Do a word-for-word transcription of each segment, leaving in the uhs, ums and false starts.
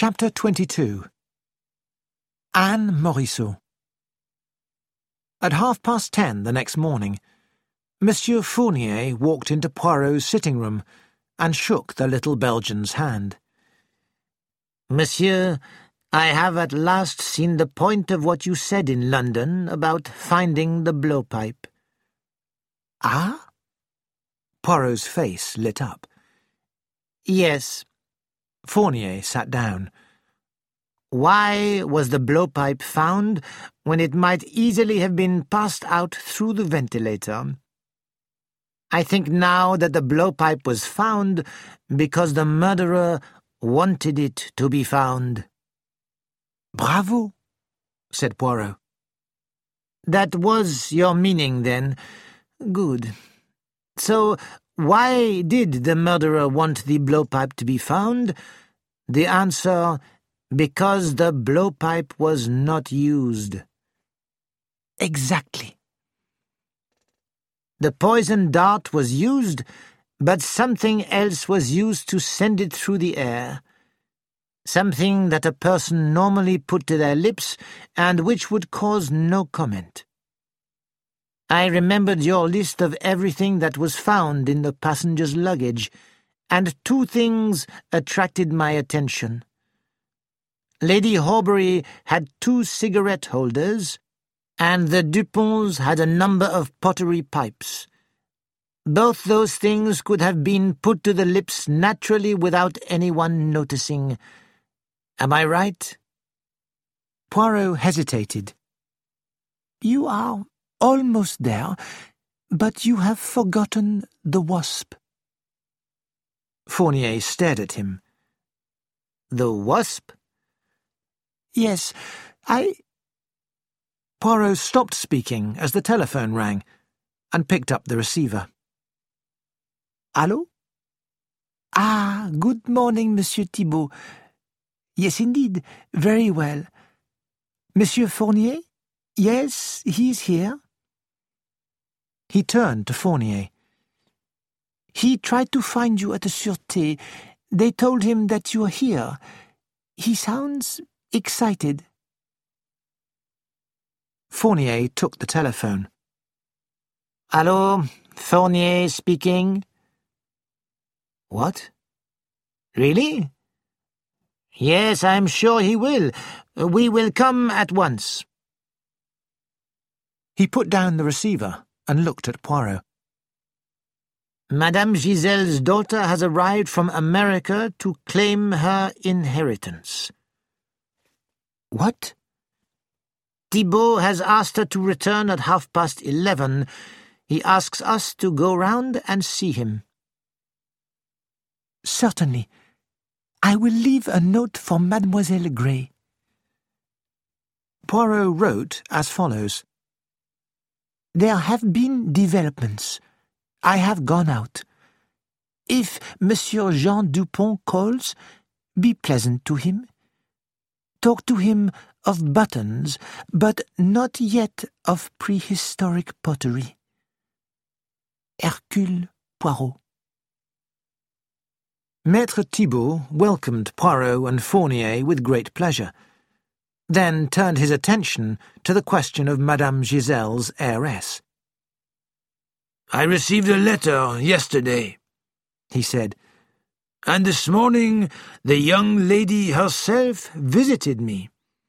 Chapter twenty-two. Anne Morisot. At half past ten the next morning, Monsieur Fournier walked into Poirot's sitting room and shook the little Belgian's hand. "Monsieur, I have at last seen the point of what you said in London about finding the blowpipe." "Ah?" Poirot's face lit up. "Yes." Fournier sat down. "Why was the blowpipe found when it might easily have been passed out through the ventilator? I think now that the blowpipe was found because the murderer wanted it to be found." "Bravo," said Poirot. "That was your meaning, then? Good. So, why did the murderer want the blowpipe to be found? The answer, because the blowpipe was not used." "Exactly." "The poison dart was used, but something else was used to send it through the air. Something that a person normally put to their lips and which would cause no comment. I remembered your list of everything that was found in the passenger's luggage, and two things attracted my attention. Lady Horbury had two cigarette holders, and the Duponts had a number of pottery pipes. Both those things could have been put to the lips naturally without anyone noticing. Am I right?" Poirot hesitated. "You are almost there, but you have forgotten the wasp." Fournier stared at him. "The wasp?" "Yes, I—" Poirot stopped speaking as the telephone rang and picked up the receiver. "Allô? Ah, good morning, Monsieur Thibault. Yes, indeed, very well. Monsieur Fournier? Yes, he is here." He turned to Fournier. "He tried to find you at the Sûreté. They told him that you are here. He sounds excited." Fournier took the telephone. "Allô, Fournier speaking." "What? Really?" "Yes, I'm sure he will. We will come at once." He put down the receiver and looked at Poirot. "Madame Giselle's daughter has arrived from America to claim her inheritance." "What?" "Thibault has asked her to return at half past eleven. He asks us to go round and see him." "Certainly. I will leave a note for Mademoiselle Gray." Poirot wrote as follows. "There have been developments. I have gone out. If Monsieur Jean Dupont calls, be pleasant to him. Talk to him of buttons, but not yet of prehistoric pottery. Hercule Poirot." Maître Thibault welcomed Poirot and Fournier with great pleasure, then turned his attention to the question of Madame Giselle's heiress. "I received a letter yesterday," he said, "and this morning the young lady herself visited me."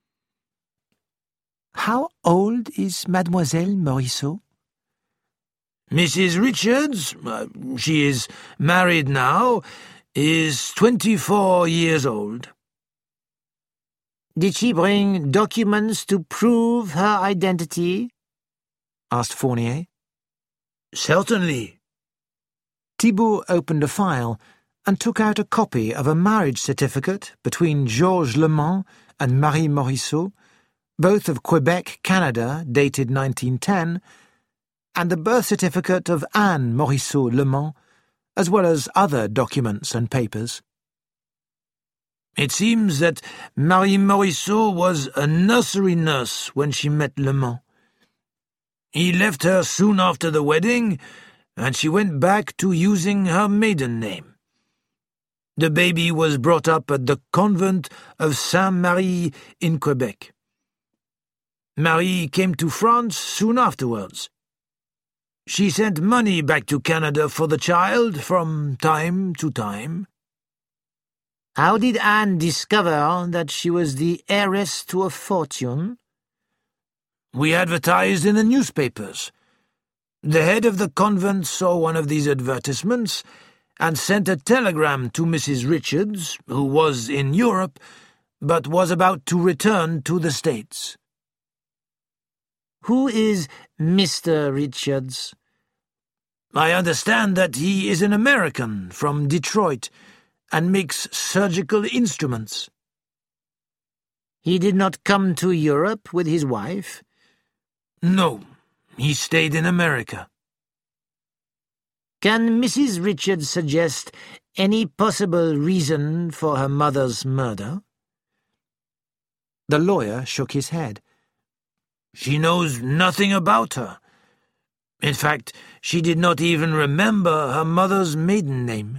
"How old is Mademoiselle Morisot?" "Missus Richards, uh, she is married now, is twenty-four years old." "Did she bring documents to prove her identity?" asked Fournier. "Certainly." Thibault opened a file and took out a copy of a marriage certificate between Georges Le Mans and Marie Morisot, both of Quebec, Canada, dated nineteen ten, and the birth certificate of Anne Morisot Le Mans, as well as other documents and papers. "It seems that Marie Morisot was a nursery nurse when she met Le Mans. He left her soon after the wedding, and she went back to using her maiden name. The baby was brought up at the convent of Saint-Marie in Quebec. Marie came to France soon afterwards. She sent money back to Canada for the child from time to time. How did Anne discover that she was the heiress to a fortune? We advertised in the newspapers. The head of the convent saw one of these advertisements and sent a telegram to Missus Richards, who was in Europe, but was about to return to the States. Who is Mister Richards? I understand that he is an American from Detroit and makes surgical instruments. He did not come to Europe with his wife? No, he stayed in America. Can Missus Richards suggest any possible reason for her mother's murder? The lawyer shook his head. She knows nothing about her. In fact, she did not even remember her mother's maiden name.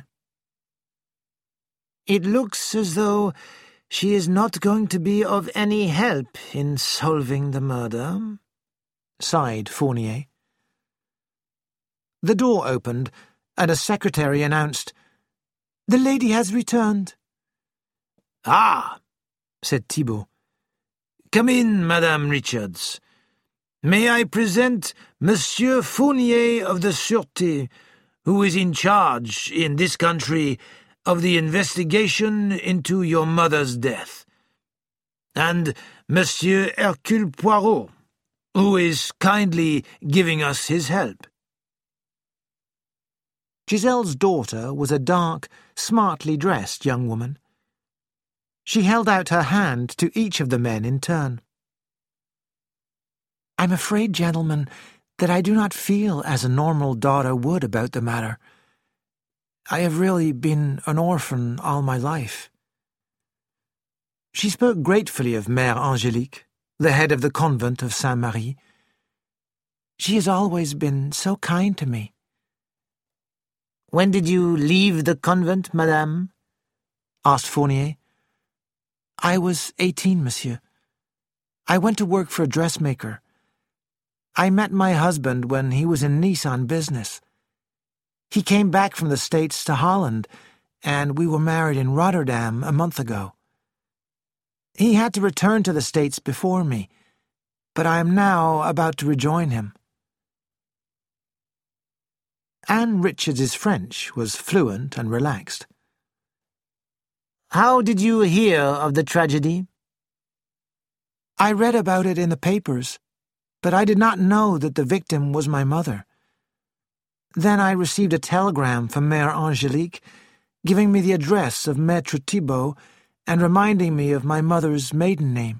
It looks as though she is not going to be of any help in solving the murder, sighed Fournier. The door opened, and a secretary announced, "The lady has returned." "Ah," said Thibault. "Come in, Madame Richards. May I present Monsieur Fournier of the Sûreté, who is in charge, in this country, of the investigation into your mother's death, and Monsieur Hercule Poirot, who is kindly giving us his help." Giselle's daughter was a dark, smartly dressed young woman. She held out her hand to each of the men in turn. "I'm afraid, gentlemen, that I do not feel as a normal daughter would about the matter. I have really been an orphan all my life." She spoke gratefully of Mère Angélique, the head of the convent of Saint-Marie. "She has always been so kind to me." "When did you leave the convent, madame?" asked Fournier. "I was eighteen, monsieur. I went to work for a dressmaker. I met my husband when he was in Nice on business. He came back from the States to Holland, and we were married in Rotterdam a month ago. He had to return to the States before me, but I am now about to rejoin him." Anne Richards's French was fluent and relaxed. "How did you hear of the tragedy?" "I read about it in the papers, but I did not know that the victim was my mother. Then I received a telegram from Mère Angélique, giving me the address of Maître Thibault and reminding me of my mother's maiden name."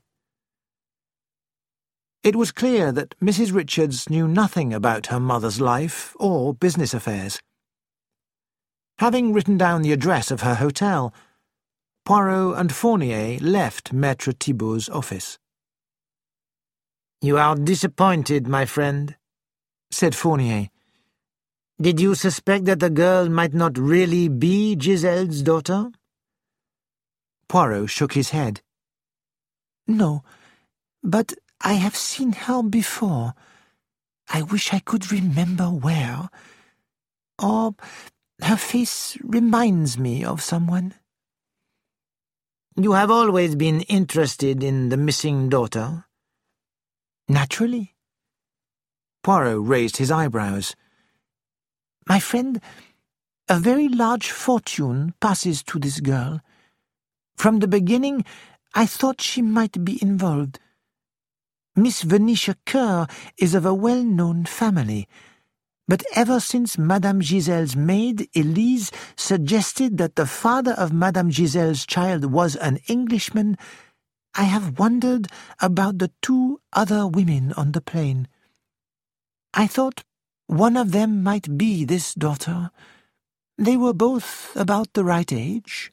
It was clear that Missus Richards knew nothing about her mother's life or business affairs. Having written down the address of her hotel, Poirot and Fournier left Maître Thibault's office. "You are disappointed, my friend," said Fournier. "Did you suspect that the girl might not really be Giselle's daughter?" Poirot shook his head. "No, but I have seen her before. I wish I could remember where. Or her face reminds me of someone." "You have always been interested in the missing daughter?" "Naturally." Poirot raised his eyebrows. "My friend, a very large fortune passes to this girl. From the beginning, I thought she might be involved. Miss Venetia Kerr is of a well-known family, but ever since Madame Giselle's maid, Elise, suggested that the father of Madame Giselle's child was an Englishman, I have wondered about the two other women on the plain. I thought one of them might be this daughter. They were both about the right age."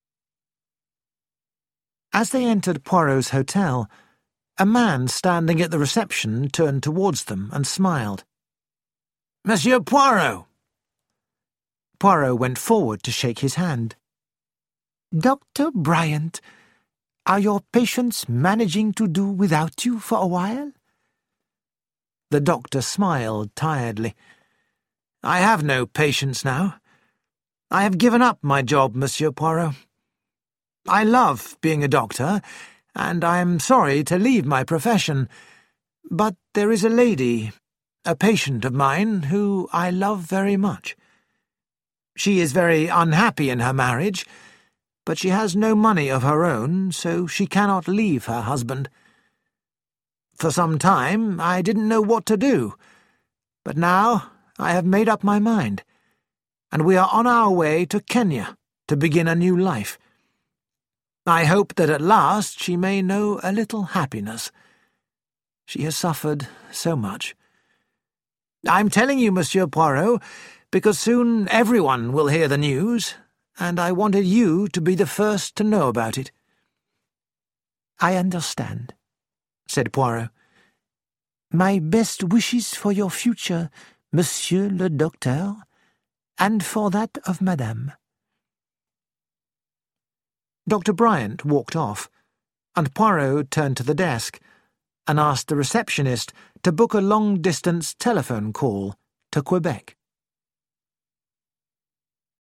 As they entered Poirot's hotel, a man standing at the reception turned towards them and smiled. "Monsieur Poirot!" Poirot went forward to shake his hand. Doctor Bryant, are your patients managing to do without you for a while? The doctor smiled tiredly. I have no patients now. I have given up my job, Monsieur Poirot. I love being a doctor, and I am sorry to leave my profession, but there is a lady, a patient of mine, who I love very much. She is very unhappy in her marriage, but she has no money of her own, so she cannot leave her husband. For some time I didn't know what to do, but now I have made up my mind, and we are on our way to Kenya to begin a new life. I hope that at last she may know a little happiness. She has suffered so much. I'm telling you, Monsieur Poirot, because soon everyone will hear the news, and I wanted you to be the first to know about it." "I understand," said Poirot. "My best wishes for your future, Monsieur le Docteur, and for that of Madame." Doctor Bryant walked off, and Poirot turned to the desk and asked the receptionist to book a long-distance telephone call to Quebec.